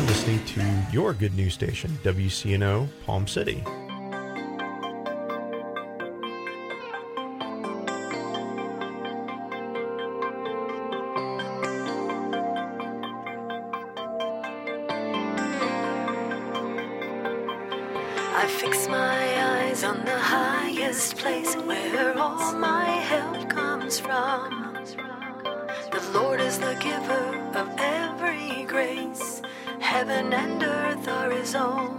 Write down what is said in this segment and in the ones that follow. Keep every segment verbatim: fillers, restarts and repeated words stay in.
listening to your good news station, W C N O Palm City. I fix my eyes on the highest place where all my help comes from. The Lord is the giver of every grace. Heaven and earth are His own.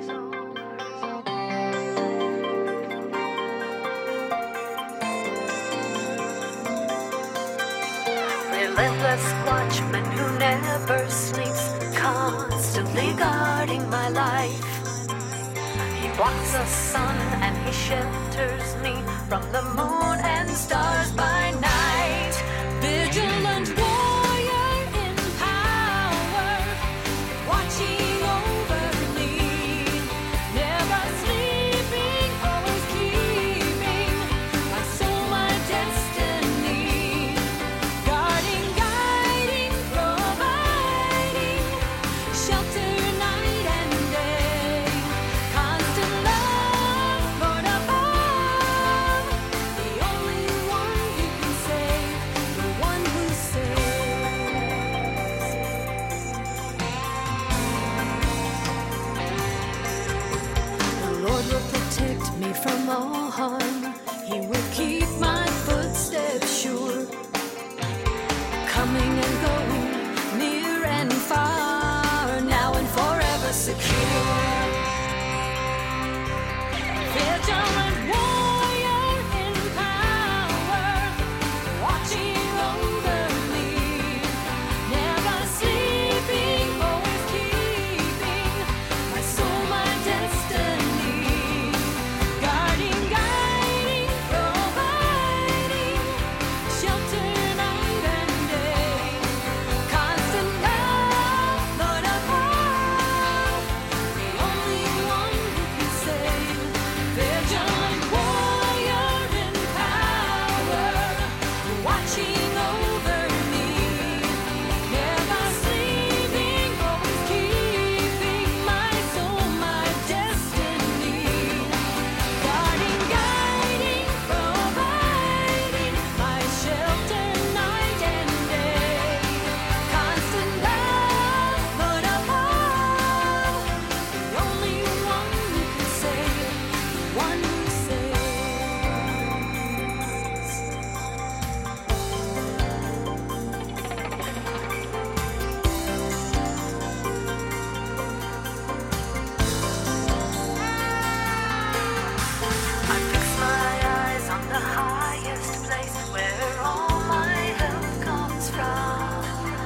Relentless watchman who never sleeps, constantly guarding my life. He blocks the sun and He shelters me from the moon and stars by night. Vigilant warrior in power, watching over me, never sleeping, always keeping my soul, my destiny, guarding, guiding, providing shelter night and day. Constant love, Lord above, the only one who can save, the one who saves. The Lord will protect me from all harm. He will keep my footsteps sure, coming and going, near and far, now and forever secure. Vigilant warrior in power, watching over me, never sleeping, always keeping my soul, my destiny, guarding, guiding, providing shelter night and day. Constant love, Lord above, the only one who can save. Vigilant warrior in power, watching over me, never sleeping, always keeping my soul, my destiny, guarding, guiding, providing my shelter night and day. Constant love, Lord above, the only one who can save, one who saves. I fix my eyes on the highest place where all my help comes from.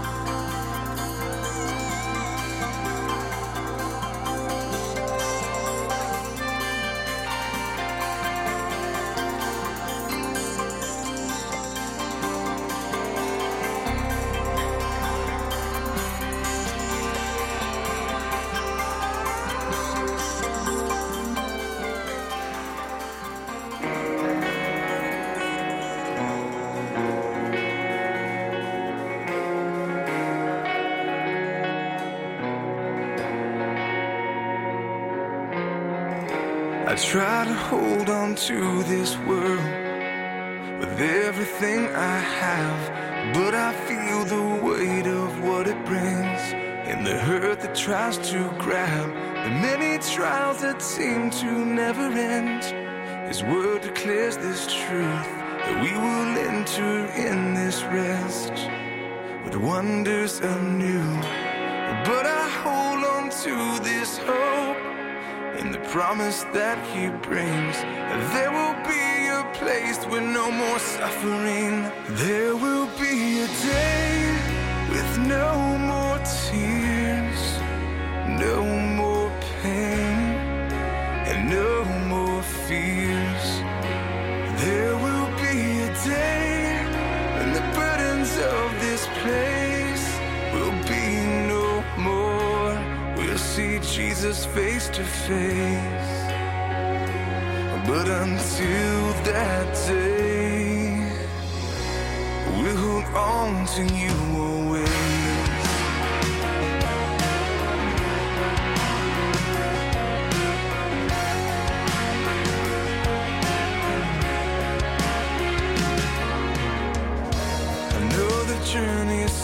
I try to hold on to this world with everything I have, but I feel the weight of what it brings and the hurt that tries to grab, the many trials that seem to never end. His word declares this truth, that we will enter in this rest with wonders anew. But I hold on to this hope in the promise that He brings. There will be a place with no more suffering. There will be a day with no more tears, no more pain, and no more fears. There will be a day when the burdens of this place will be no more. We'll see Jesus face to face. But until that day, we'll hold on to you always.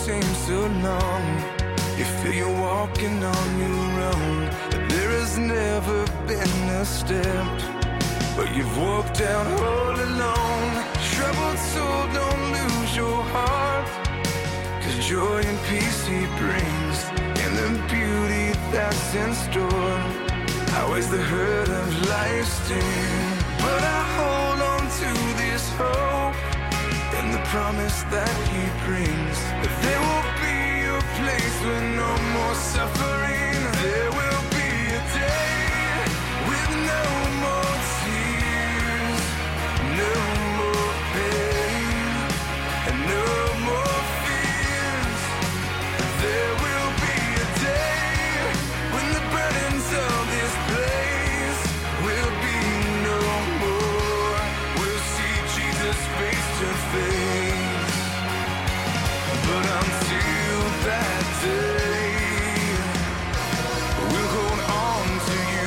seems so long. You feel you're walking on your own, but there has never been a step but you've walked out all alone. Troubled soul, don't lose your heart, 'cause joy and peace he brings, and the beauty that's in store outweighs the hurt of life's sting. But I hold on to this hope and the promise that he brings, that there will be a place with no more suffering. There will be a day with no more tears, no more pain, and no more fears. There will be a day when the burdens of this place will be no more. We'll see Jesus face to face. But until that day, we'll hold on to you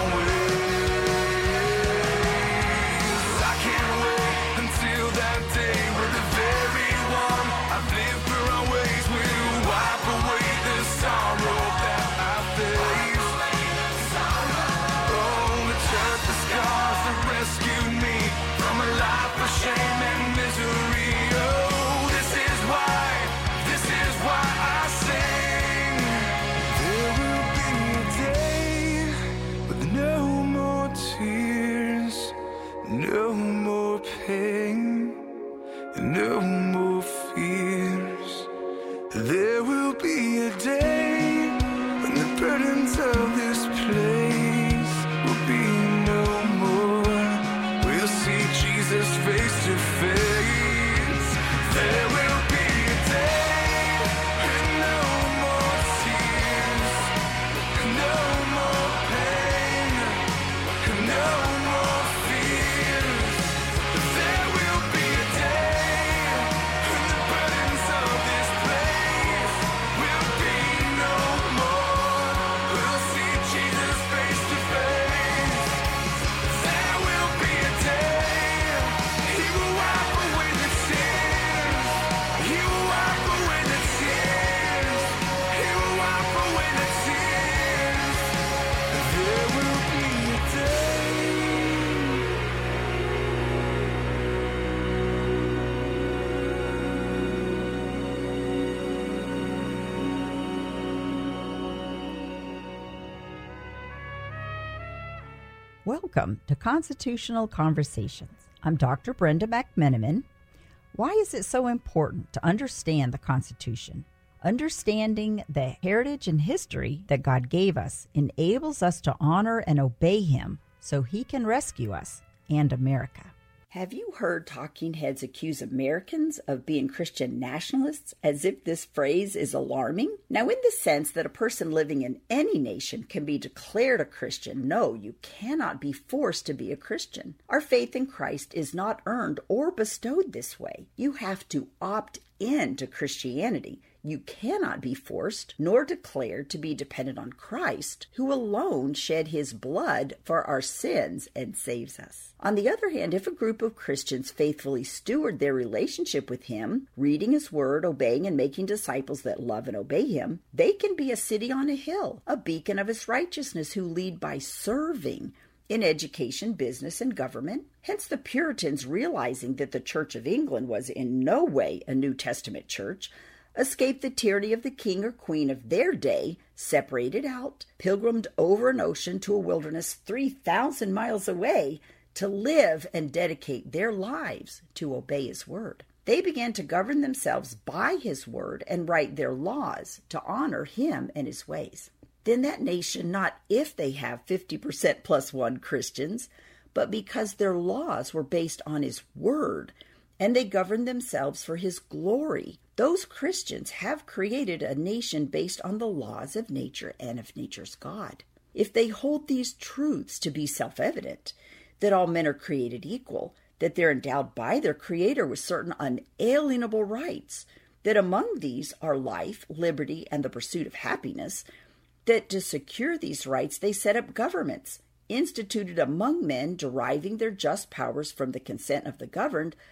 always. I can't wait until that day where the very one I've lived for always will wipe away the sorrow that I face. Oh, the church, the scars that rescued me from a life of shame and misery. Oh, this is why, this is why I sing. There will be a day with no more tears, no more pain, and no more fears. There will be a day when the burdens of this place will be no more. We'll see Jesus face to face. There will be a day with no more tears, no more pain, no more fears. There will be a day when the burdens of this place will be no more. We'll see Jesus face to face. There will be a day he will wipe away the tears. He will wipe away the tears. He will wipe away the tears. There will be a day. Welcome to Constitutional Conversations. I'm Doctor Brenda McMenamin. Why is it so important to understand the Constitution? Understanding the heritage and history that God gave us enables us to honor and obey Him so He can rescue us and America. Have you heard talking heads accuse Americans of being Christian nationalists as if this phrase is alarming? Now, in the sense that a person living in any nation can be declared a Christian, no, you cannot be forced to be a Christian. Our faith in Christ is not earned or bestowed this way. You have to opt into Christianity. You cannot be forced nor declared to be dependent on Christ, who alone shed his blood for our sins and saves us. On the other hand, if a group of Christians faithfully steward their relationship with him, reading his word, obeying and making disciples that love and obey him, they can be a city on a hill, a beacon of his righteousness who lead by serving in education, business, and government. Hence the Puritans, realizing that the Church of England was in no way a New Testament church, escaped the tyranny of the king or queen of their day, separated out, pilgrimed over an ocean to a wilderness three thousand miles away to live and dedicate their lives to obey his word. They began to govern themselves by his word and write their laws to honor him and his ways. Then that nation, not if they have fifty percent plus one Christians, but because their laws were based on his word, and they governed themselves for his glory. Those Christians have created a nation based on the laws of nature and of nature's God. If they hold these truths to be self-evident, that all men are created equal, that they're endowed by their Creator with certain unalienable rights, that among these are life, liberty, and the pursuit of happiness, that to secure these rights they set up governments, instituted among men deriving their just powers from the consent of the governed,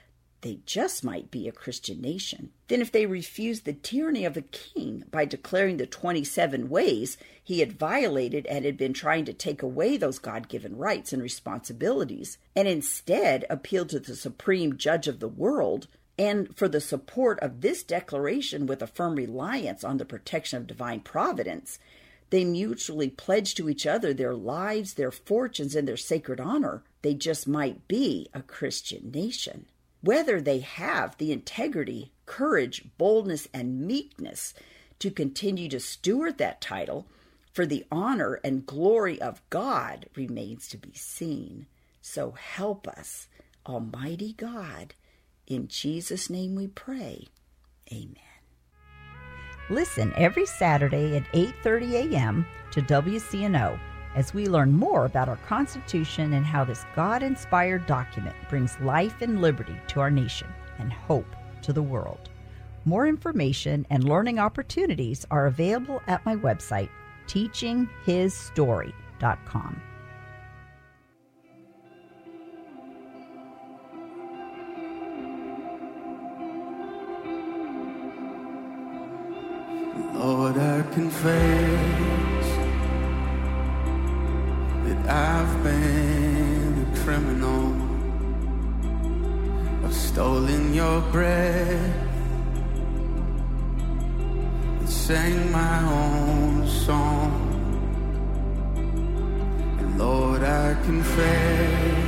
they just might be a Christian nation. Then if they refuse the tyranny of a king by declaring the twenty-seven ways he had violated and had been trying to take away those God-given rights and responsibilities, and instead appeal to the supreme judge of the world, and for the support of this declaration with a firm reliance on the protection of divine providence, they mutually pledge to each other their lives, their fortunes, and their sacred honor, they just might be a Christian nation. Whether they have the integrity, courage, boldness, and meekness to continue to steward that title for the honor and glory of God remains to be seen. So help us, Almighty God. In Jesus' name we pray. Amen. Listen every Saturday at eight thirty a.m. to W C N O as we learn more about our Constitution and how this God-inspired document brings life and liberty to our nation and hope to the world. More information and learning opportunities are available at my website, teaching his story dot com. Lord, I confess that I've been a criminal. I've stolen your breath and sang my own song. And Lord, I confess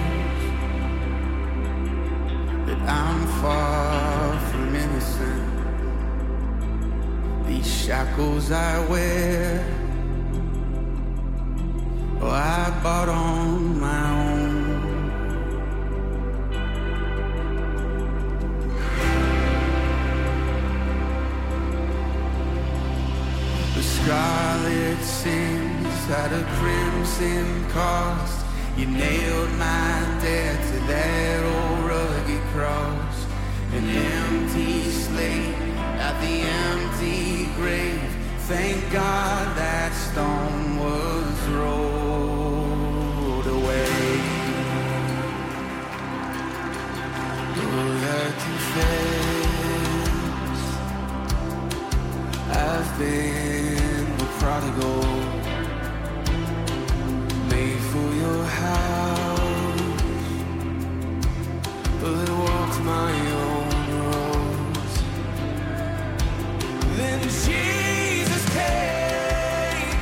that I'm far from innocent. These shackles I wear, oh, I bought on my own. The scarlet sins had a crimson cost. You nailed my debt to that old rugged cross. An empty slate at the empty grave. Thank God that stone was rolled away. Lord, I confess I've been the prodigal, made for your house, but walked my own. Then Jesus came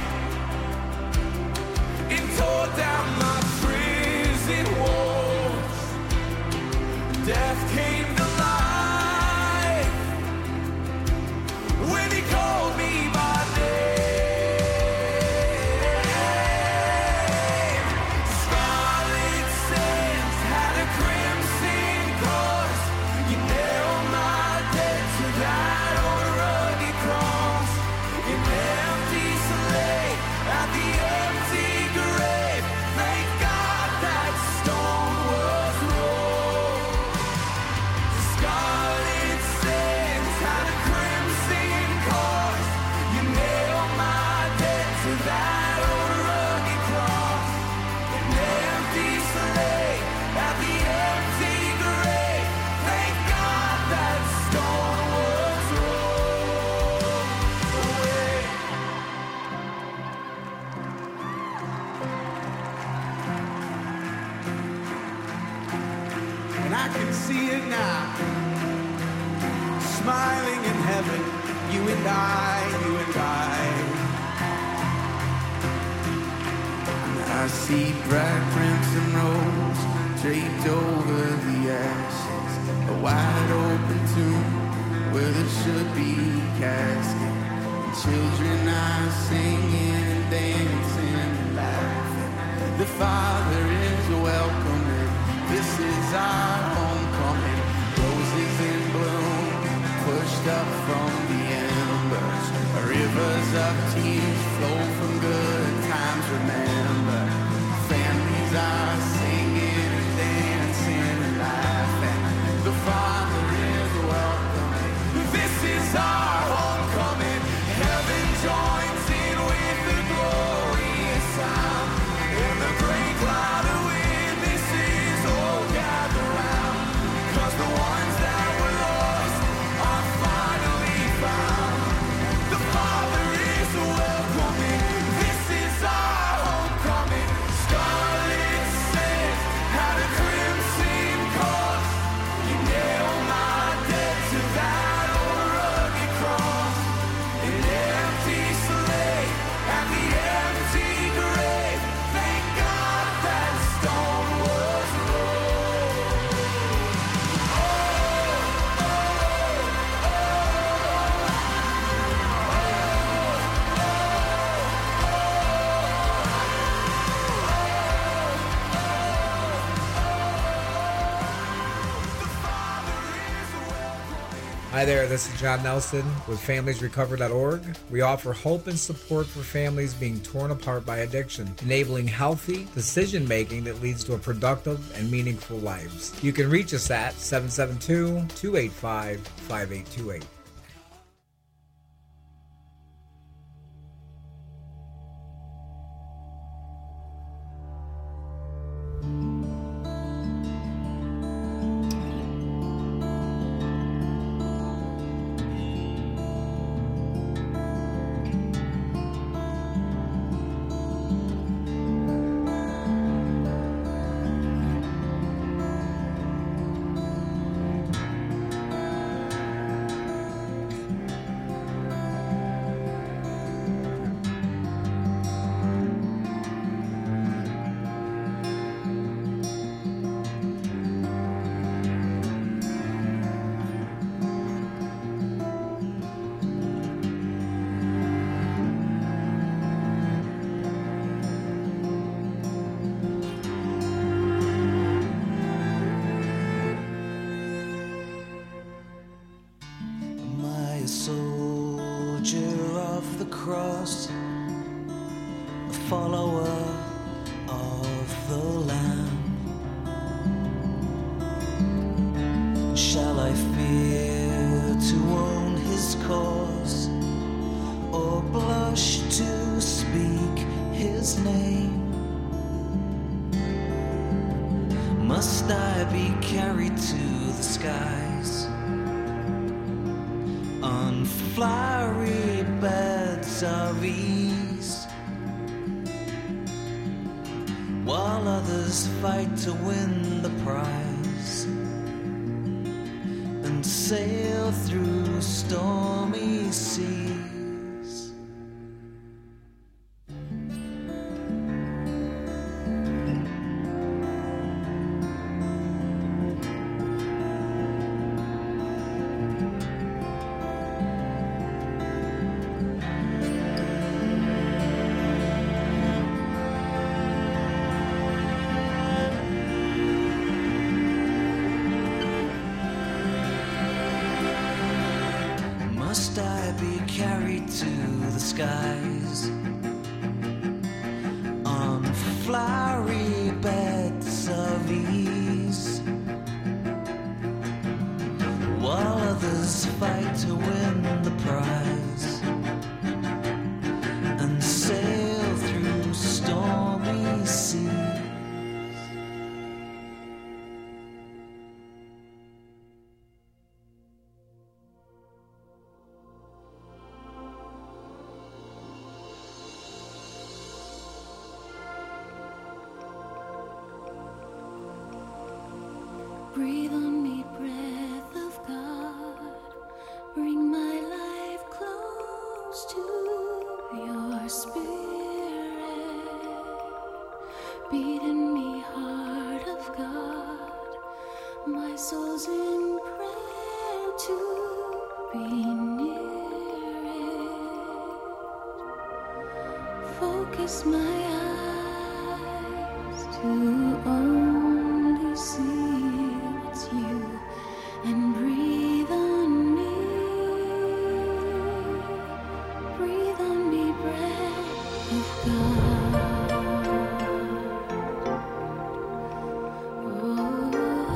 and tore down my prison walls. Death came to life when he called me by name. Scarlet sands had a crimson cost. You nailed my debt to that cross, an empty slate at the empty grave. Thank God that stone was rolled. The scarlet sands had a crimson cost. You nailed my debt to that old rugged cross, an empty slate at the empty grave. Thank God that stone was rolled. And I can see it now, smiling in heaven, you and I, you and I. And I see bright crimson rose draped over the ashes, a wide open tomb where there should be casket. And children are singing and dancing and laughing. The Father is welcoming. This is our homecoming. Roses in bloom, pushed up from the embers. Rivers of tears flow from good times, remember. Families are singing and dancing and laughing. The Father is welcoming. This is our homecoming. Heaven joins in with the glorious sound. In the great cloud of witnesses, oh, gather round. 'Cause the ones that Hi there, this is John Nelson with families recover dot org. We offer hope and support for families being torn apart by addiction, enabling healthy decision-making that leads to a productive and meaningful lives. You can reach us at seven seven two, two eight five, five eight two eight. Breathe on me, breath of God. Bring my life close to your spirit. Beat in me, heart of God. My soul's in prayer to be near it. Focus my eyes to only see you and breathe on me, breathe on me, breath of God. Oh.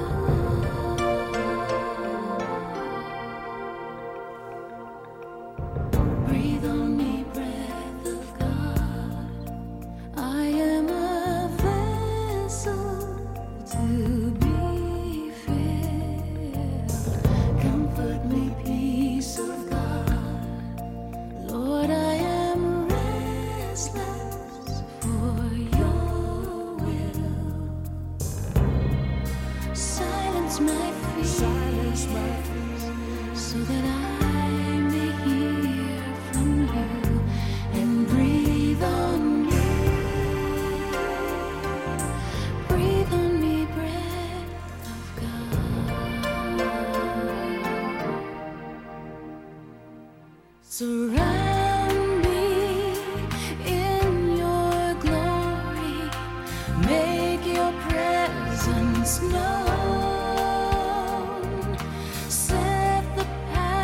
Breathe on me, breath of God. I am a vessel to be. Comfort me, peace of God. Lord, I am restless for your will. Silence my fears, Silence my fears, so that I may hear from you and breathe on me. Breathe on me, breath of God. Surround me in your glory. Make your presence known. Set the path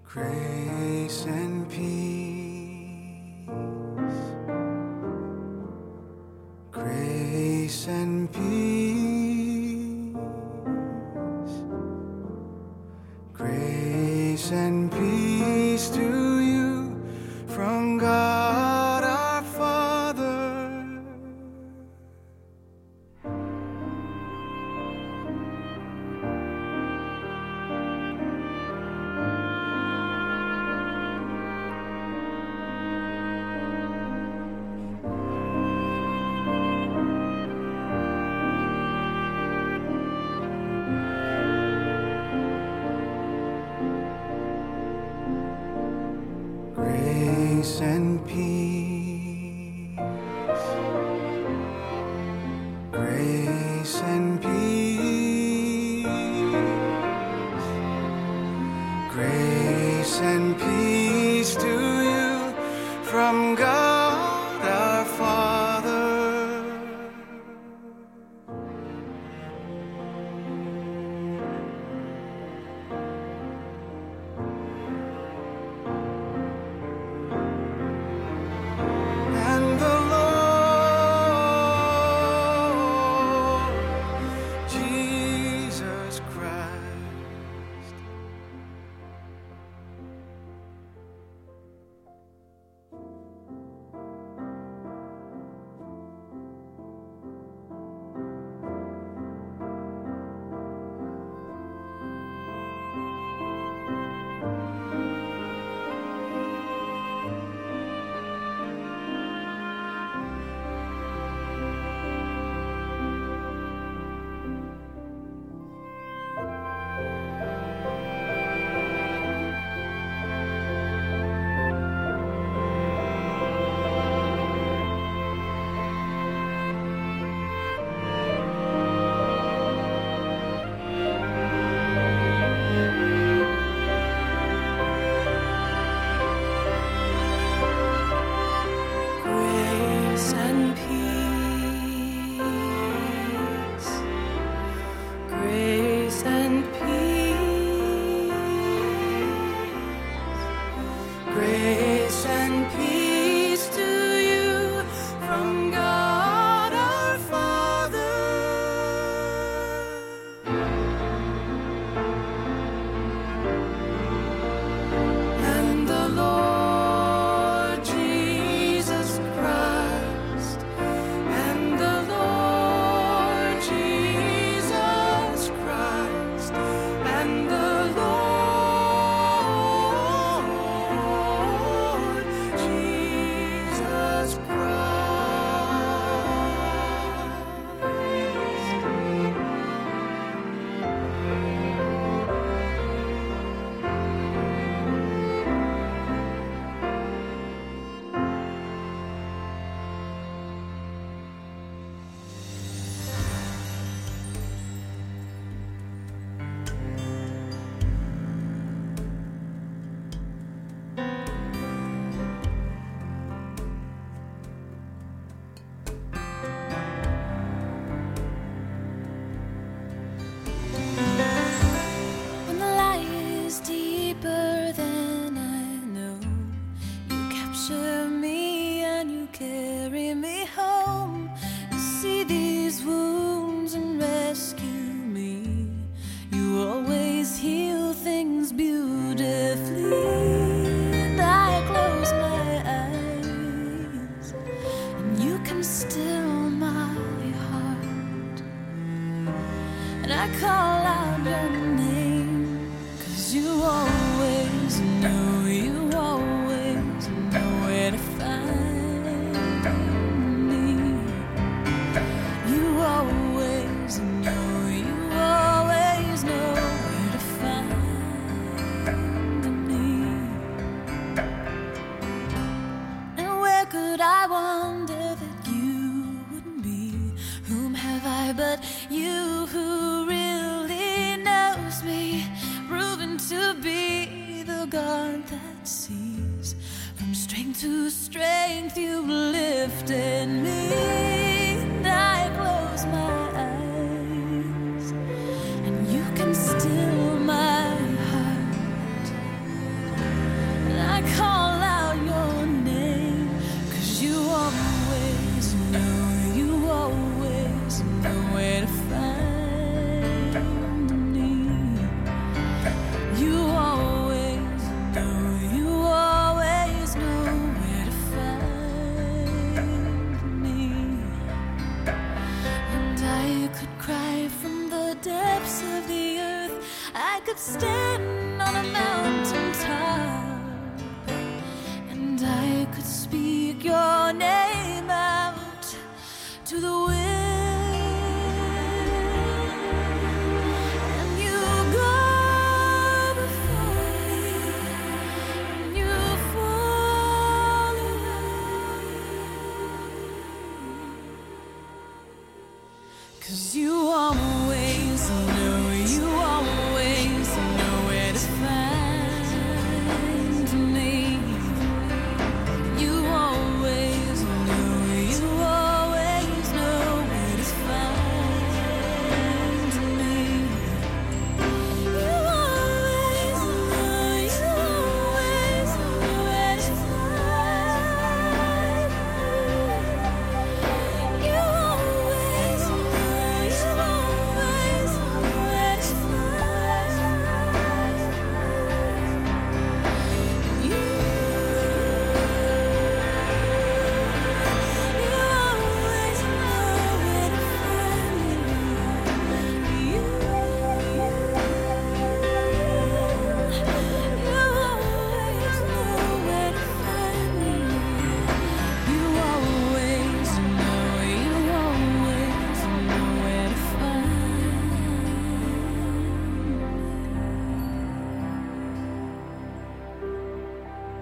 Grace and peace, grace and peace, grace and peace to you from God our Father. Grace and peace, grace and peace, grace and peace to you from God our Father. And the Lord Jesus Christ. Grace and peace, grace and peace, grace and peace to you from God our Father. And the Lord Jesus Christ, and the Lord Jesus Christ, and the Lord Jesus When the light is deeper than I know, you capture me and you carry me home. You see these wounds and rescue me. You always heal things beautifully. And I close my eyes, and you can still my heart. And I call out your name, 'cause you always know, you always know where to find me. You always know, you always know where to find me. And where could I wander that you wouldn't be? Whom have I but you who really knows me, proven to be the God that sees. From strength to strength you've lifted me. And I close my eyes, and you can still my heart.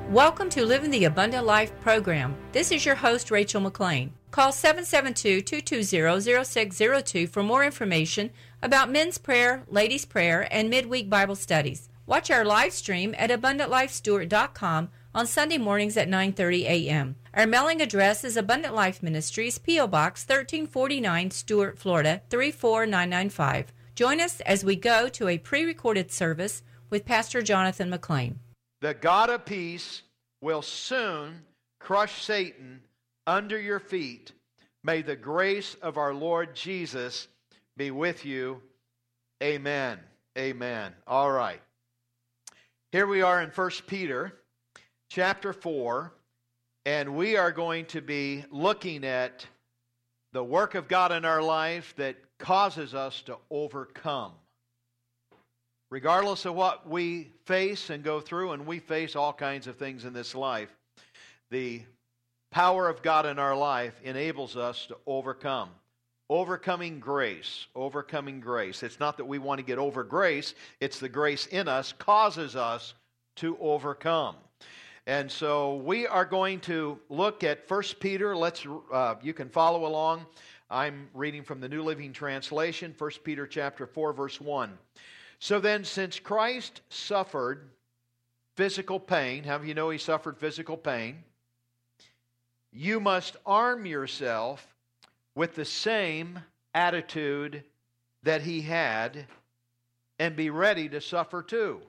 Welcome to Living the Abundant Life program. This is your host, Rachel McLean. Call seven seven two, two two zero, zero six zero two for more information about men's prayer, ladies' prayer, and midweek Bible studies. Watch our live stream at abundant life stewart dot com on Sunday mornings at nine thirty a.m. Our mailing address is Abundant Life Ministries, P O. Box thirteen forty-nine, Stuart, Florida, three four nine nine five. Join us as we go to a pre-recorded service with Pastor Jonathan McLean. The God of peace will soon crush Satan under your feet. May the grace of our Lord Jesus be with you. Amen. Amen. All right. Here we are in First Peter chapter four, and we are going to be looking at the work of God in our life that causes us to overcome. Regardless of what we face and go through, and we face all kinds of things in this life, the power of God in our life enables us to overcome. Overcoming grace. Overcoming grace. It's not that we want to get over grace. It's the grace in us causes us to overcome. And so we are going to look at First Peter. Let's. Uh, you can follow along. I'm reading from the New Living Translation, First Peter chapter four, verse one. So then, since Christ suffered physical pain, how do you know he suffered physical pain? You must arm yourself with the same attitude that he had and be ready to suffer too.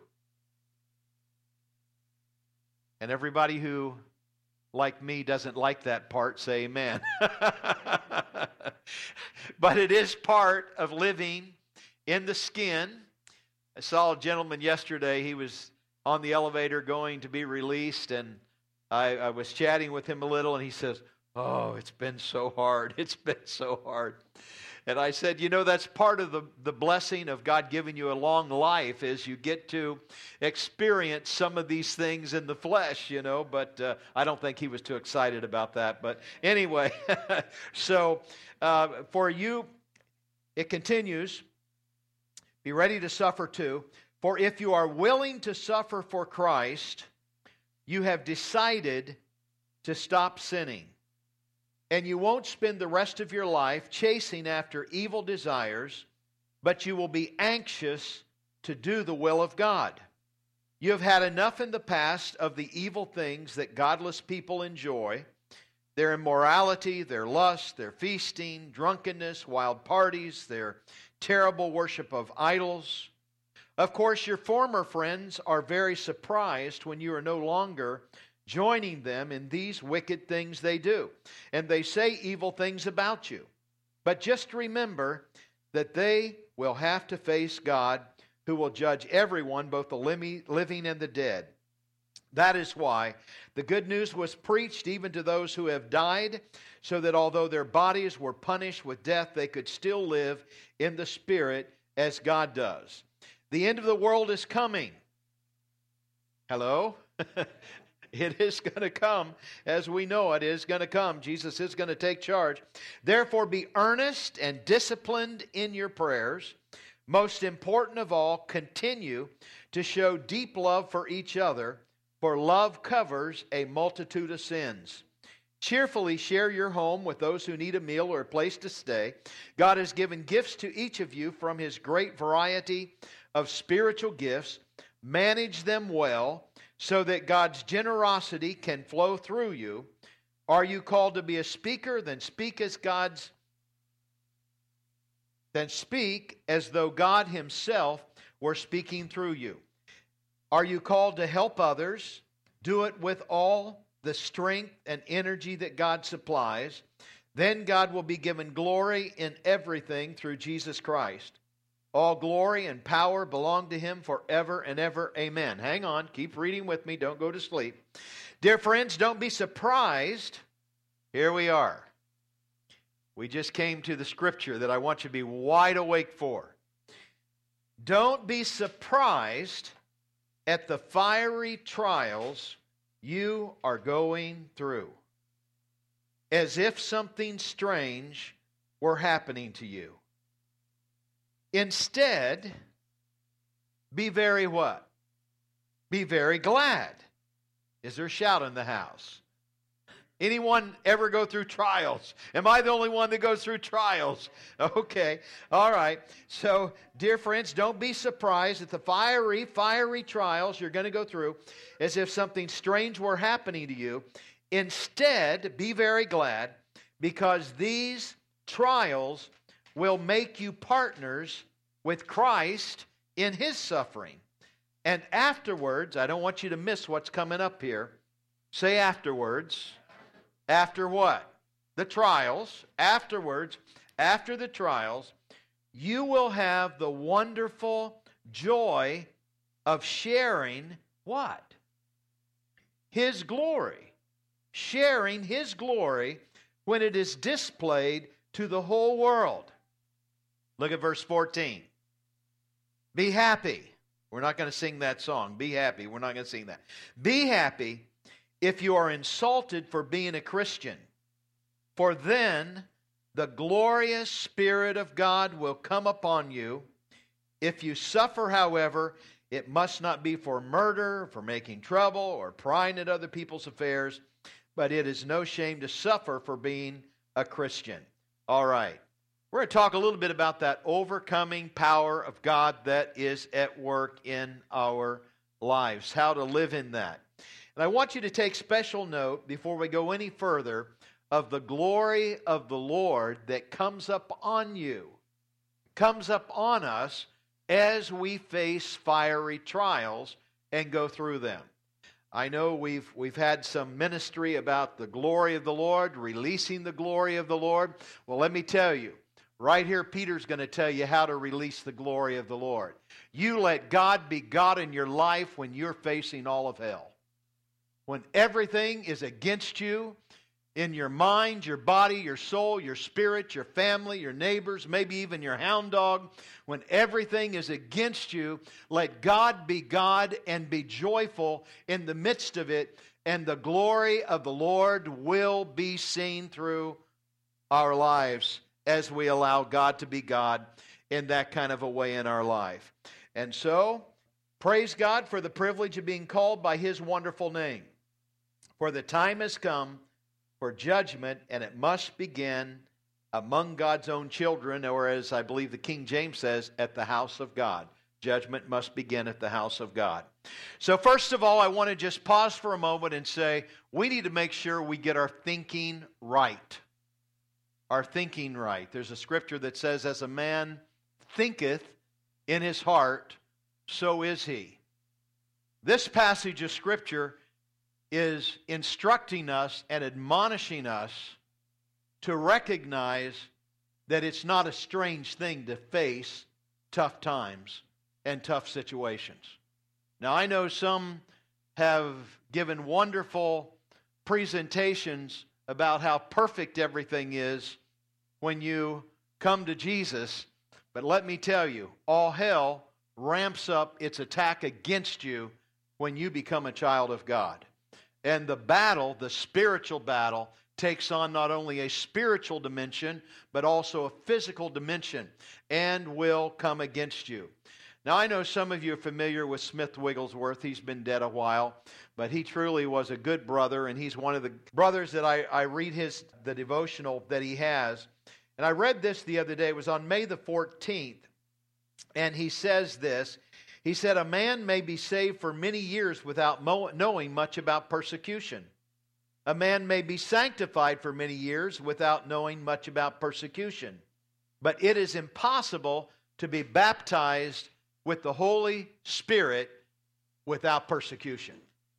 And everybody who, like me, doesn't like that part, say amen. But it is part of living in the skin. I saw a gentleman yesterday. He was on the elevator going to be released, and I, I was chatting with him a little, and he says, "Oh, it's been so hard. It's been so hard." And I said, you know, that's part of the, the blessing of God giving you a long life is you get to experience some of these things in the flesh, you know, but uh, I don't think he was too excited about that. But anyway, so uh, for you, it continues, be ready to suffer too. For if you are willing to suffer for Christ, you have decided to stop sinning. And you won't spend the rest of your life chasing after evil desires, but you will be anxious to do the will of God. You have had enough in the past of the evil things that godless people enjoy, their immorality, their lust, their feasting, drunkenness, wild parties, their terrible worship of idols. Of course, your former friends are very surprised when you are no longer joining them in these wicked things they do. And they say evil things about you. But just remember that they will have to face God, who will judge everyone, both the living and the dead. That is why the good news was preached even to those who have died, so that although their bodies were punished with death, they could still live in the Spirit as God does. The end of the world is coming. Hello? It is going to come, as we know it is going to come. Jesus is going to take charge. Therefore, be earnest and disciplined in your prayers. Most important of all, continue to show deep love for each other, for love covers a multitude of sins. Cheerfully share your home with those who need a meal or a place to stay. God has given gifts to each of you from His great variety of spiritual gifts. Manage them well, so that God's generosity can flow through you. Are you called to be a speaker? Then speak as God's then speak as though God Himself were speaking through you. Are you called to help others? Do it with all the strength and energy that God supplies. Then God will be given glory in everything through Jesus Christ. All glory and power belong to Him forever and ever. Amen. Hang on. Keep reading with me. Don't go to sleep. Dear friends, don't be surprised. Here we are. We just came to the scripture that I want you to be wide awake for. Don't be surprised at the fiery trials you are going through, as if something strange were happening to you. Instead, be very what? Be very glad. Is there a shout in the house? Anyone ever go through trials? Am I the only one that goes through trials? Okay, all right. So, dear friends, don't be surprised at the fiery, fiery trials you're going to go through as if something strange were happening to you. Instead, be very glad, because these trials will make you partners with Christ in His suffering. And afterwards, I don't want you to miss what's coming up here. Say afterwards. After what? The trials. Afterwards, after the trials, you will have the wonderful joy of sharing what? His glory. Sharing His glory when it is displayed to the whole world. Look at verse fourteen. Be happy. We're not going to sing that song. Be happy. We're not going to sing that. Be happy if you are insulted for being a Christian, for then the glorious Spirit of God will come upon you. If you suffer, however, it must not be for murder, for making trouble, or prying at other people's affairs, but it is no shame to suffer for being a Christian. All right. We're going to talk a little bit about that overcoming power of God that is at work in our lives, how to live in that. And I want you to take special note, before we go any further, of the glory of the Lord that comes up on you, comes up on us as we face fiery trials and go through them. I know we've we've had some ministry about the glory of the Lord, releasing the glory of the Lord. Well, let me tell you, right here, Peter's going to tell you how to release the glory of the Lord. You let God be God in your life when you're facing all of hell. When everything is against you, in your mind, your body, your soul, your spirit, your family, your neighbors, maybe even your hound dog, when everything is against you, let God be God and be joyful in the midst of it, and the glory of the Lord will be seen through our lives as we allow God to be God in that kind of a way in our life. And so, praise God for the privilege of being called by His wonderful name. For the time has come for judgment, and it must begin among God's own children, or as I believe the King James says, at the house of God. Judgment must begin at the house of God. So first of all, I want to just pause for a moment and say, we need to make sure we get our thinking right. Our thinking right. There's a scripture that says, as a man thinketh in his heart, so is he. This passage of scripture is instructing us and admonishing us to recognize that it's not a strange thing to face tough times and tough situations. Now, I know some have given wonderful presentations about how perfect everything is when you come to Jesus, but let me tell you, all hell ramps up its attack against you when you become a child of God. And the battle, the spiritual battle, takes on not only a spiritual dimension, but also a physical dimension, and will come against you. Now, I know some of you are familiar with Smith Wigglesworth. He's been dead a while, but he truly was a good brother, and he's one of the brothers that I, I read his the devotional that he has. And I read this the other day. It was on May the fourteenth, and he says this. He said, a man may be saved for many years without mo- knowing much about persecution. A man may be sanctified for many years without knowing much about persecution. But it is impossible to be baptized with the Holy Spirit without persecution.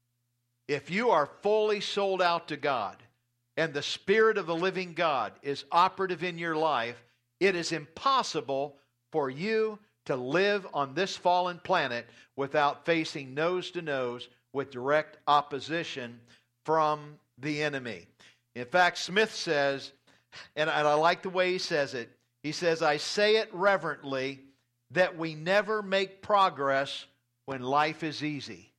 If you are fully sold out to God and the Spirit of the living God is operative in your life, it is impossible for you to live on this fallen planet without facing nose to nose with direct opposition from the enemy. In fact, Smith says, and I like the way he says it, he says, I say it reverently, that we never make progress when life is easy.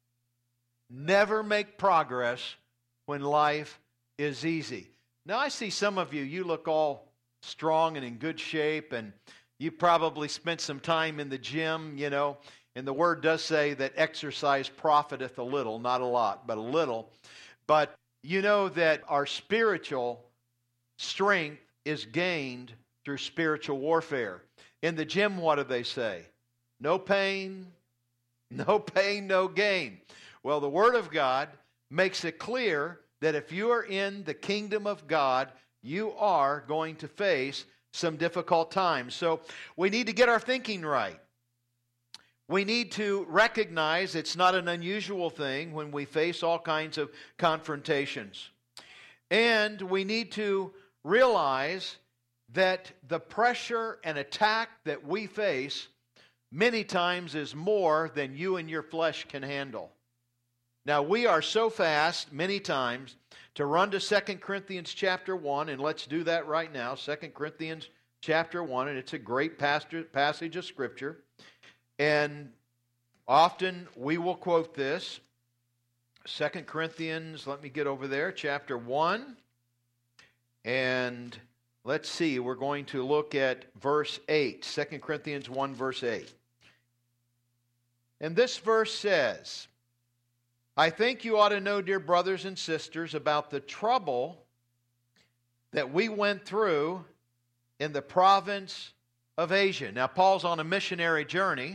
Never make progress when life is easy. Now, I see some of you, you look all strong and in good shape, and you probably spent some time in the gym, you know, And the word does say that exercise profiteth a little, not a lot, but a little. But you know that our spiritual strength is gained through spiritual warfare. In the gym, what do they say? No pain, no pain, no gain. Well, the Word of God makes it clear that if you are in the kingdom of God, you are going to face some difficult times. So we need to get our thinking right. We need to recognize it's not an unusual thing when we face all kinds of confrontations. And we need to realize that the pressure and attack that we face many times is more than you and your flesh can handle. Now, we are so fast many times to run to Second Corinthians chapter one, and let's do that right now. Second Corinthians chapter one, and it's a great passage of Scripture. And often we will quote this. Second Corinthians, let me get over there, chapter one. And let's see, we're going to look at verse eight. Second Corinthians one, verse eight. And this verse says, I think you ought to know, dear brothers and sisters, about the trouble that we went through in the province of Asia. Now, Paul's on a missionary journey,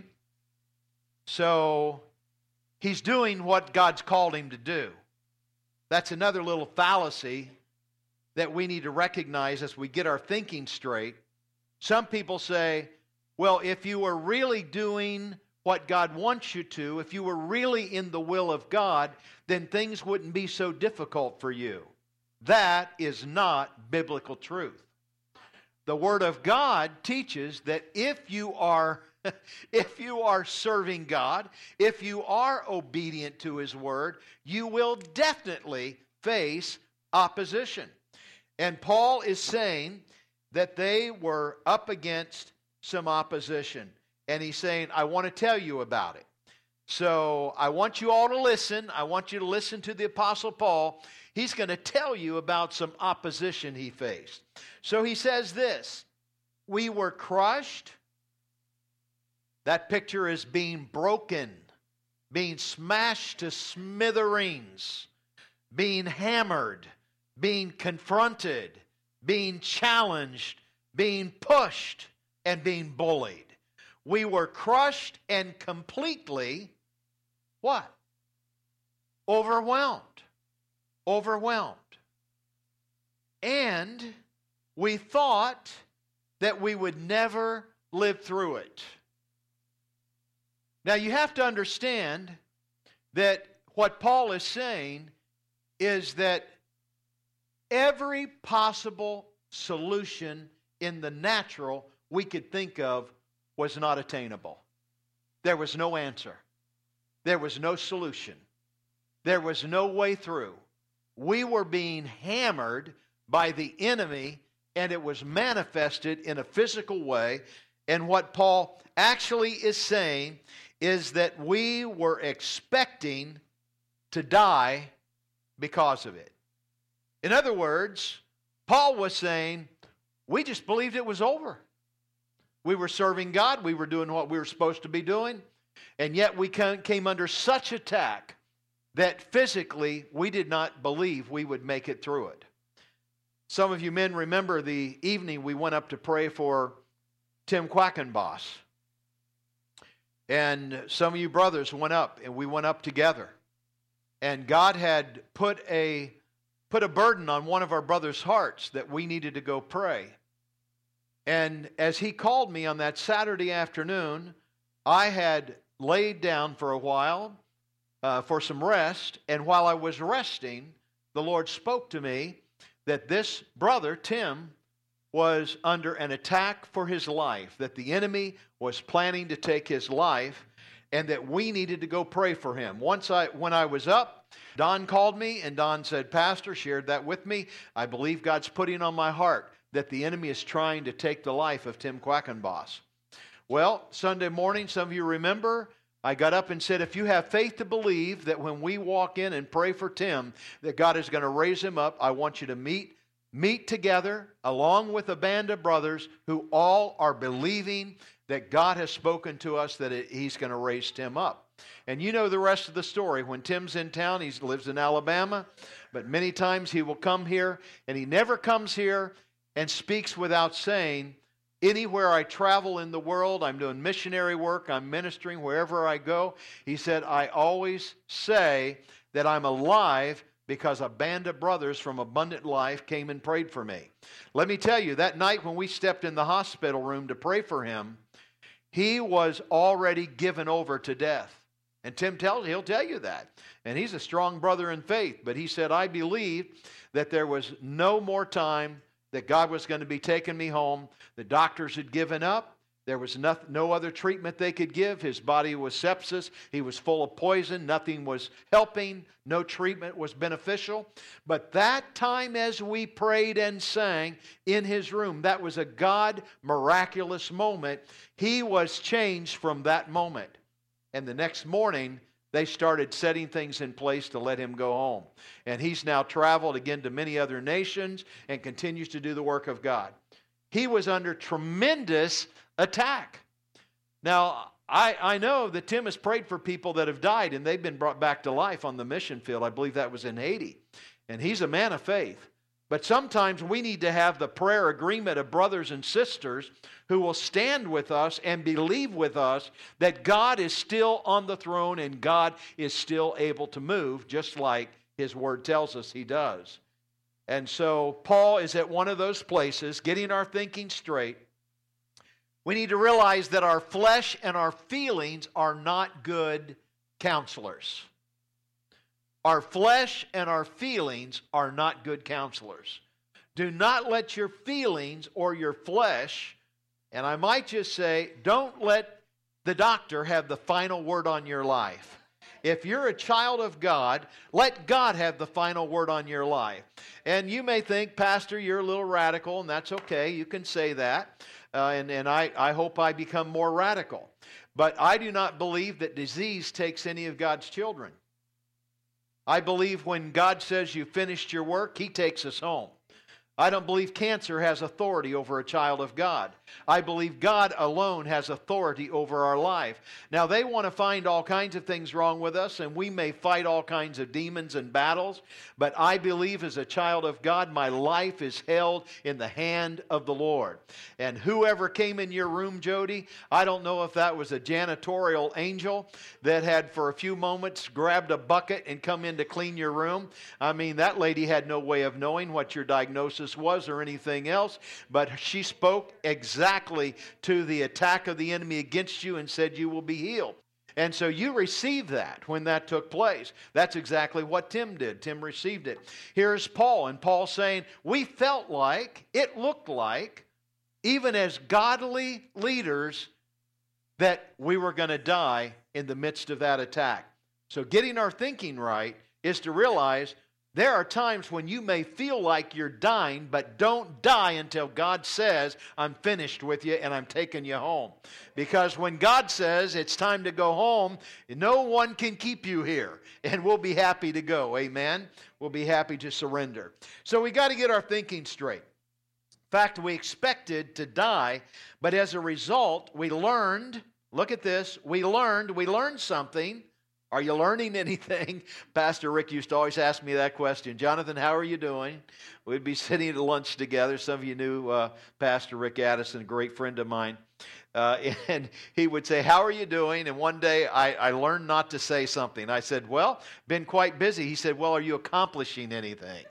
so he's doing what God's called him to do. That's another little fallacy that we need to recognize as we get our thinking straight. Some people say, well, if you were really doing what God wants you to, if you were really in the will of God, then things wouldn't be so difficult for you. That is not biblical truth. The Word of God teaches that if you are if you are serving God, if you are obedient to His Word, you will definitely face opposition. And Paul is saying that they were up against some opposition. And he's saying, I want to tell you about it. So I want you all to listen. I want you to listen to the Apostle Paul. He's going to tell you about some opposition he faced. So he says this, we were crushed. That picture is being broken, being smashed to smithereens, being hammered, being confronted, being challenged, being pushed, and being bullied. We were crushed and completely, what? Overwhelmed. Overwhelmed. And we thought that we would never live through it. Now you have to understand that what Paul is saying is that every possible solution in the natural we could think of was not attainable. There was no answer. There was no solution. There was no way through. We were being hammered by the enemy, and it was manifested in a physical way. And what Paul actually is saying is that we were expecting to die because of it. In other words, Paul was saying, we just believed it was over. We were serving God. We were doing what we were supposed to be doing. And yet we came under such attack that physically we did not believe we would make it through it. Some of you men remember the evening we went up to pray for Tim Quackenboss. And some of you brothers went up, and we went up together. And God had put a, put a burden on one of our brothers' hearts that we needed to go pray. And as he called me on that Saturday afternoon, I had laid down for a while uh, for some rest. And while I was resting, the Lord spoke to me that this brother, Tim, was under an attack for his life, that the enemy was planning to take his life, and that we needed to go pray for him. Once I, when I was up, Don called me, and Don said, Pastor, shared that with me. I believe God's putting on my heart that the enemy is trying to take the life of Tim Quackenboss. Well, Sunday morning, some of you remember, I got up and said, if you have faith to believe that when we walk in and pray for Tim, that God is going to raise him up, I want you to meet, meet together along with a band of brothers who all are believing that God has spoken to us that it, he's going to raise Tim up. And you know the rest of the story. When Tim's in town, he lives in Alabama, but many times he will come here, and he never comes here and speaks without saying, anywhere I travel in the world, I'm doing missionary work, I'm ministering wherever I go. He said, I always say that I'm alive because a band of brothers from Abundant Life came and prayed for me. Let me tell you, that night when we stepped in the hospital room to pray for him, he was already given over to death. And Tim tells, he'll tell you that. And he's a strong brother in faith. But he said, I believed that there was no more time, that God was going to be taking me home. The doctors had given up. There was no, no other treatment they could give. His body was sepsis. He was full of poison. Nothing was helping. No treatment was beneficial. But that time as we prayed and sang in his room, that was a God miraculous moment. He was changed from that moment. And the next morning, they started setting things in place to let him go home. And he's now traveled again to many other nations and continues to do the work of God. He was under tremendous attack. Now, I, I know that Tim has prayed for people that have died and they've been brought back to life on the mission field. I believe that was in Haiti. And he's a man of faith. But sometimes we need to have the prayer agreement of brothers and sisters who will stand with us and believe with us that God is still on the throne and God is still able to move, just like his word tells us he does. And so Paul is at one of those places, getting our thinking straight. We need to realize that our flesh and our feelings are not good counselors. Our flesh and our feelings are not good counselors. Do not let your feelings or your flesh, and I might just say, don't let the doctor have the final word on your life. If you're a child of God, let God have the final word on your life. And you may think, Pastor, you're a little radical, and that's okay. You can say that. Uh, and and I, I hope I become more radical. But I do not believe that disease takes any of God's children. I believe when God says you finished your work, he takes us home. I don't believe cancer has authority over a child of God. I believe God alone has authority over our life. Now, they want to find all kinds of things wrong with us, and we may fight all kinds of demons and battles, but I believe as a child of God, my life is held in the hand of the Lord. And whoever came in your room, Jody, I don't know if that was a janitorial angel that had for a few moments grabbed a bucket and come in to clean your room. I mean, that lady had no way of knowing what your diagnosis was or anything else, but she spoke exactly to the attack of the enemy against you and said you will be healed. And so you received that when that took place. That's exactly what Tim did. Tim received it. Here's Paul, and Paul saying, we felt like, it looked like, even as godly leaders, that we were going to die in the midst of that attack. So getting our thinking right is to realize there are times when you may feel like you're dying, but don't die until God says, I'm finished with you and I'm taking you home. Because when God says it's time to go home, no one can keep you here. And we'll be happy to go. Amen? We'll be happy to surrender. So we got to get our thinking straight. In fact, we expected to die, but as a result, we learned, look at this, we learned, we learned something. Are you learning anything? Pastor Rick used to always ask me that question. Jonathan, how are you doing? We'd be sitting at lunch together. Some of you knew uh, Pastor Rick Addison, a great friend of mine. Uh, and he would say, how are you doing? And one day I, I learned not to say something. I said, well, been quite busy. He said, well, are you accomplishing anything?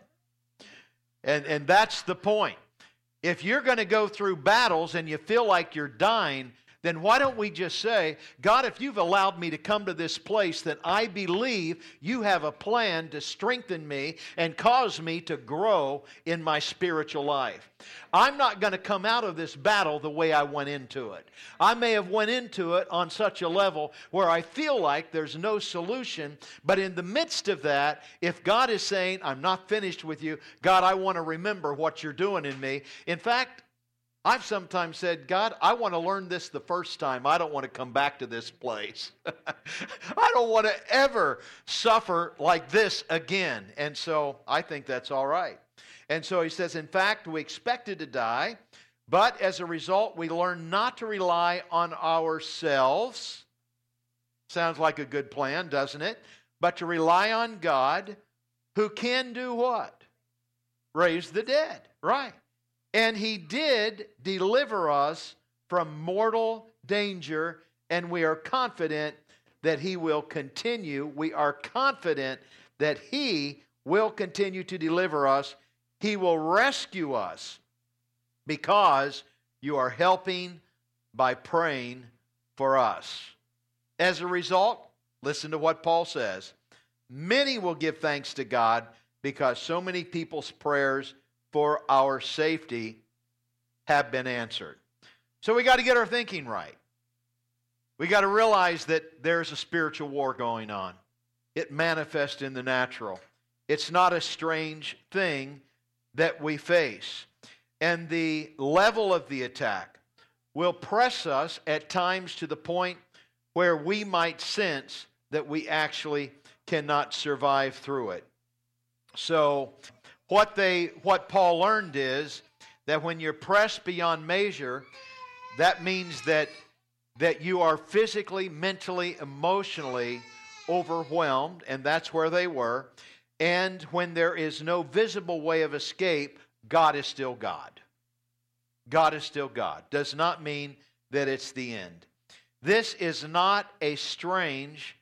And, and that's the point. If you're going to go through battles and you feel like you're dying, then why don't we just say, God, if you've allowed me to come to this place, then I believe you have a plan to strengthen me and cause me to grow in my spiritual life. I'm not going to come out of this battle the way I went into it. I may have went into it on such a level where I feel like there's no solution, but in the midst of that, if God is saying, I'm not finished with you, God, I want to remember what you're doing in me. In fact, I've sometimes said, God, I want to learn this the first time. I don't want to come back to this place. I don't want to ever suffer like this again. And so I think that's all right. And so he says, in fact, we expected to die, But as a result, we learn not to rely on ourselves. Sounds like a good plan, doesn't it? But to rely on God, who can do what? Raise the dead, right? And He did deliver us from mortal danger, and we are confident that He will continue. We are confident that He will continue to deliver us. He will rescue us because you are helping by praying for us. As a result, listen to what Paul says. Many will give thanks to God because so many people's prayers for our safety have been answered. So we got to get our thinking right. We got to realize that there's a spiritual war going on. It manifests in the natural. It's not a strange thing that we face. And the level of the attack will press us at times to the point where we might sense that we actually cannot survive through it. So what they, what Paul learned is that when you're pressed beyond measure, that means that, that you are physically, mentally, emotionally overwhelmed, and that's where they were. And when there is no visible way of escape, God is still God. God is still God. Does not mean that it's the end. This is not a strange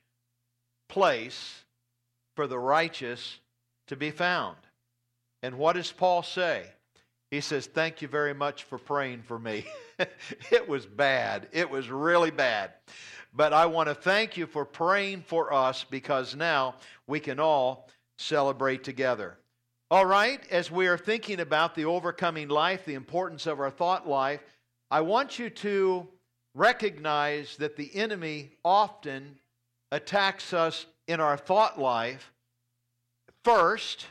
place for the righteous to be found. And what does Paul say? He says, thank you very much for praying for me. It was bad. It was really bad. But I want to thank you for praying for us because now we can all celebrate together. All right, as we are thinking about the overcoming life, the importance of our thought life, I want you to recognize that the enemy often attacks us in our thought life first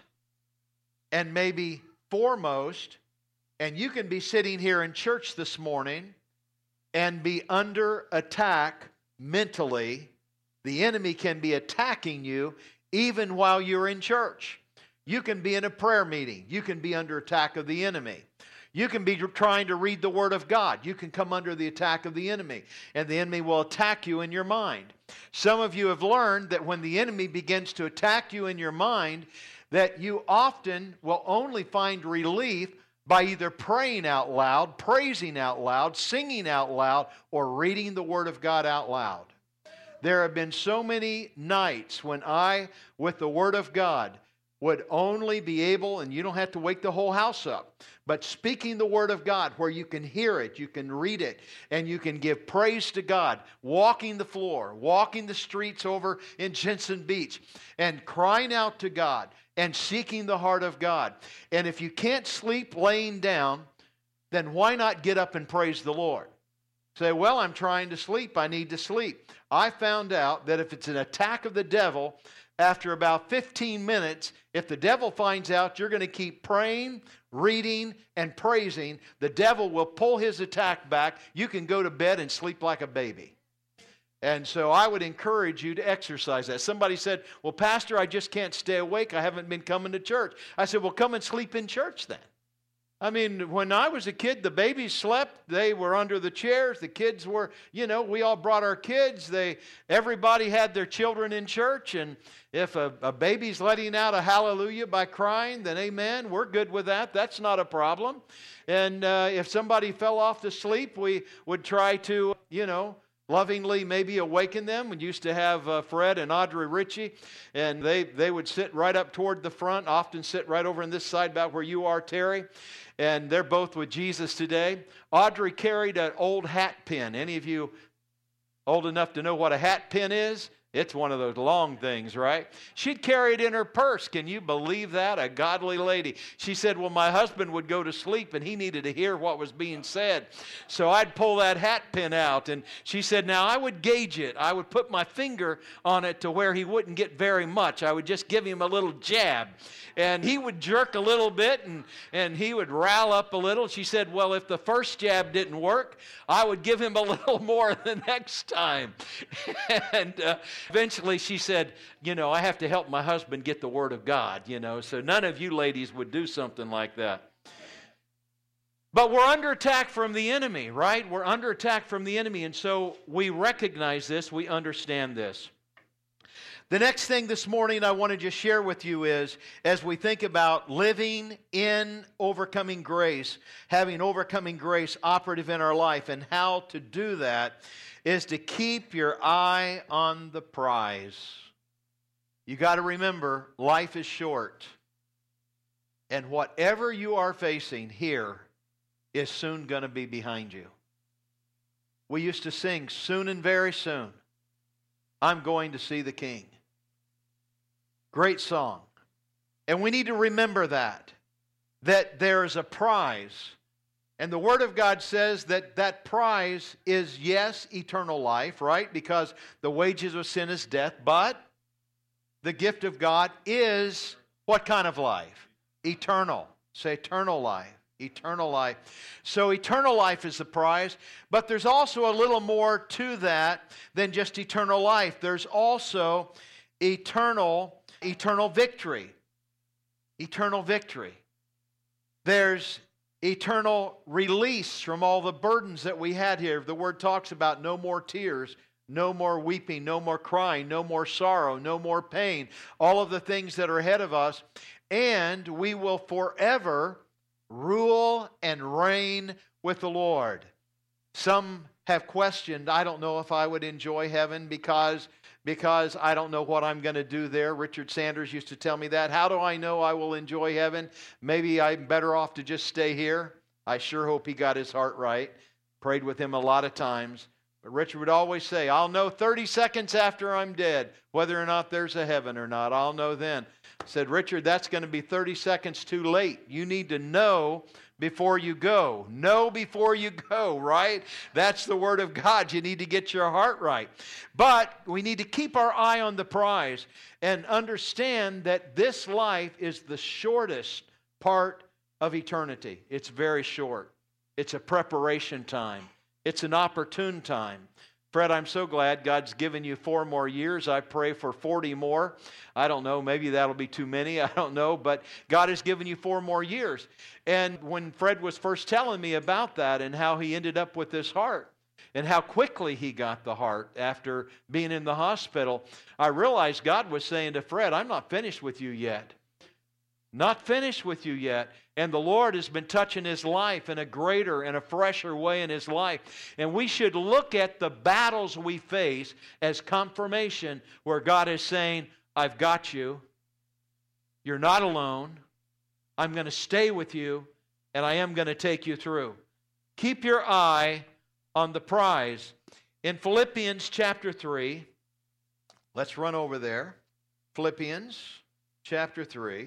and maybe foremost. And you can be sitting here in church this morning and be under attack mentally. The enemy can be attacking you even while you're in church. You can be in a prayer meeting. You can be under attack of the enemy. You can be trying to read the Word of God. You can come under the attack of the enemy, and the enemy will attack you in your mind. Some of you have learned that when the enemy begins to attack you in your mind, that you often will only find relief by either praying out loud, praising out loud, singing out loud, or reading the Word of God out loud. There have been so many nights when I, with the Word of God, would only be able, and you don't have to wake the whole house up, but speaking the Word of God where you can hear it, you can read it, and you can give praise to God, walking the floor, walking the streets over in Jensen Beach, and crying out to God, and seeking the heart of God. And if you can't sleep laying down, then why not get up and praise the Lord? Say, well, I'm trying to sleep, I need to sleep. I found out that if it's an attack of the devil, after about fifteen minutes, if the devil finds out you're going to keep praying, reading, and praising, the devil will pull his attack back. You can go to bed and sleep like a baby. And so I would encourage you to exercise that. Somebody said, well, Pastor, I just can't stay awake. I haven't been coming to church. I said, well, come and sleep in church then. I mean, when I was a kid, the babies slept. They were under the chairs. The kids were, you know, we all brought our kids. They, everybody had their children in church. And if a, a baby's letting out a hallelujah by crying, then amen, we're good with that. That's not a problem. And uh, if somebody fell off to sleep, we would try to, you know, lovingly maybe awaken them. We used to have uh, Fred and Audrey Ritchie, and they, they would sit right up toward the front, often sit right over on this side about where you are, Terry. And they're both with Jesus today. Audrey carried an old hat pin. Any of you old enough to know what a hat pin is? It's one of those long things, right? She'd carry it in her purse. Can you believe that? A godly lady. She said, well, my husband would go to sleep and he needed to hear what was being said. So I'd pull that hat pin out. And she said, now I would gauge it. I would put my finger on it to where he wouldn't get very much. I would just give him a little jab. And he would jerk a little bit and, and he would rile up a little. She said, well, if the first jab didn't work, I would give him a little more the next time. and uh, eventually she said, you know, I have to help my husband get the Word of God, you know, so none of you ladies would do something like that. But we're under attack from the enemy, right? We're under attack from the enemy, and so we recognize this, we understand this. The next thing this morning I want to just share with you is, as we think about living in overcoming grace, having overcoming grace operative in our life, and how to do that, is to keep your eye on the prize. You got to remember, life is short. And whatever you are facing here is soon going to be behind you. We used to sing, soon and very soon, I'm going to see the King. Great song. And we need to remember that, that there is a prize. And the Word of God says that that prize is, yes, eternal life, right? Because the wages of sin is death, but the gift of God is what kind of life? Eternal. Say eternal life. Eternal life. So eternal life is the prize, but there's also a little more to that than just eternal life. There's also eternal, eternal victory. Eternal victory. There's eternal release from all the burdens that we had here. The Word talks about no more tears, no more weeping, no more crying, no more sorrow, no more pain. All of the things that are ahead of us. And we will forever rule and reign with the Lord. Some have questioned, I don't know if I would enjoy heaven because, because I don't know what I'm going to do there. Richard Sanders used to tell me that. How do I know I will enjoy heaven? Maybe I'm better off to just stay here. I sure hope he got his heart right. Prayed with him a lot of times. But Richard would always say, I'll know thirty seconds after I'm dead whether or not there's a heaven or not. I'll know then. I said, Richard, that's going to be thirty seconds too late. You need to know before you go. Know before you go, right? That's the Word of God. You need to get your heart right. But we need to keep our eye on the prize and understand that this life is the shortest part of eternity. It's very short. It's a preparation time. It's an opportune time. Fred, I'm so glad God's given you four more years. I pray for forty more. I don't know, maybe that'll be too many. I don't know, but God has given you four more years. And when Fred was first telling me about that and how he ended up with this heart and how quickly he got the heart after being in the hospital, I realized God was saying to Fred, I'm not finished with you yet. Not finished with you yet. And the Lord has been touching his life in a greater and a fresher way in his life. And we should look at the battles we face as confirmation where God is saying, I've got you. You're not alone. I'm going to stay with you, and I am going to take you through. Keep your eye on the prize. In Philippians chapter three, let's run over there. Philippians chapter three.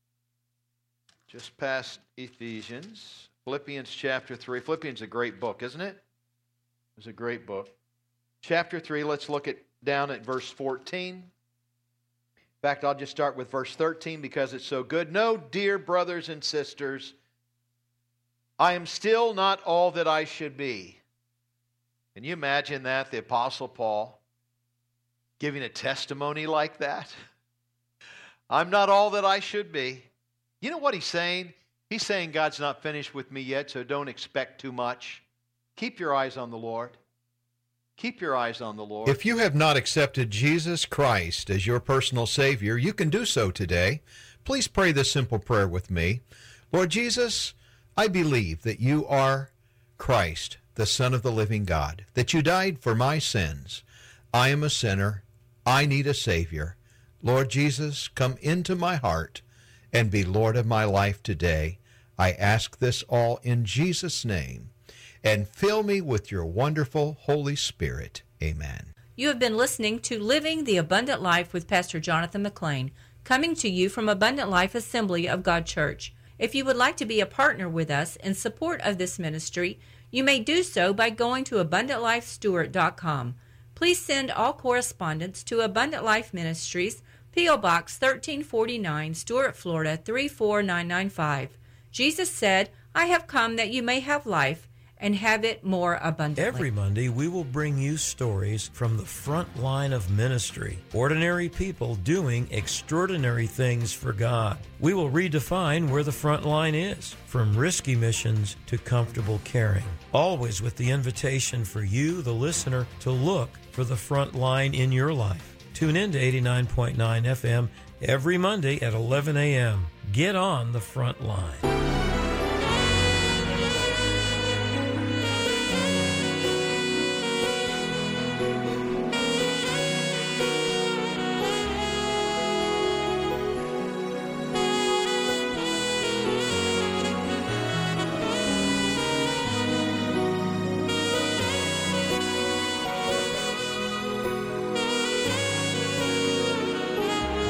Just past Ephesians, Philippians chapter three. Philippians is a great book, isn't it? It's a great book. Chapter three, let's look at down at verse fourteen. In fact, I'll just start with verse thirteen because it's so good. No, dear brothers and sisters, I am still not all that I should be. Can you imagine that, the Apostle Paul giving a testimony like that? I'm not all that I should be. You know what he's saying? He's saying God's not finished with me yet, so don't expect too much. Keep your eyes on the Lord. Keep your eyes on the Lord. If you have not accepted Jesus Christ as your personal Savior, you can do so today. Please pray this simple prayer with me. Lord Jesus, I believe that you are Christ, the Son of the living God, that you died for my sins. I am a sinner. I need a Savior. Lord Jesus, come into my heart and be Lord of my life today. I ask this all in Jesus' name. And fill me with your wonderful Holy Spirit. Amen. You have been listening to Living the Abundant Life with Pastor Jonathan McLean, coming to you from Abundant Life Assembly of God Church. If you would like to be a partner with us in support of this ministry, you may do so by going to abundant life stewart dot com. Please send all correspondence to Abundant Life Ministries, P O Box thirteen forty-nine, Stuart, Florida three four nine nine five. Jesus said, I have come that you may have life, and have it more abundantly. Every Monday, we will bring you stories from the front line of ministry, ordinary people doing extraordinary things for God. We will redefine where the front line is, from risky missions to comfortable caring, always with the invitation for you, the listener, to look for the front line in your life. Tune in to eighty-nine point nine F M every Monday at eleven a.m. Get on the front line.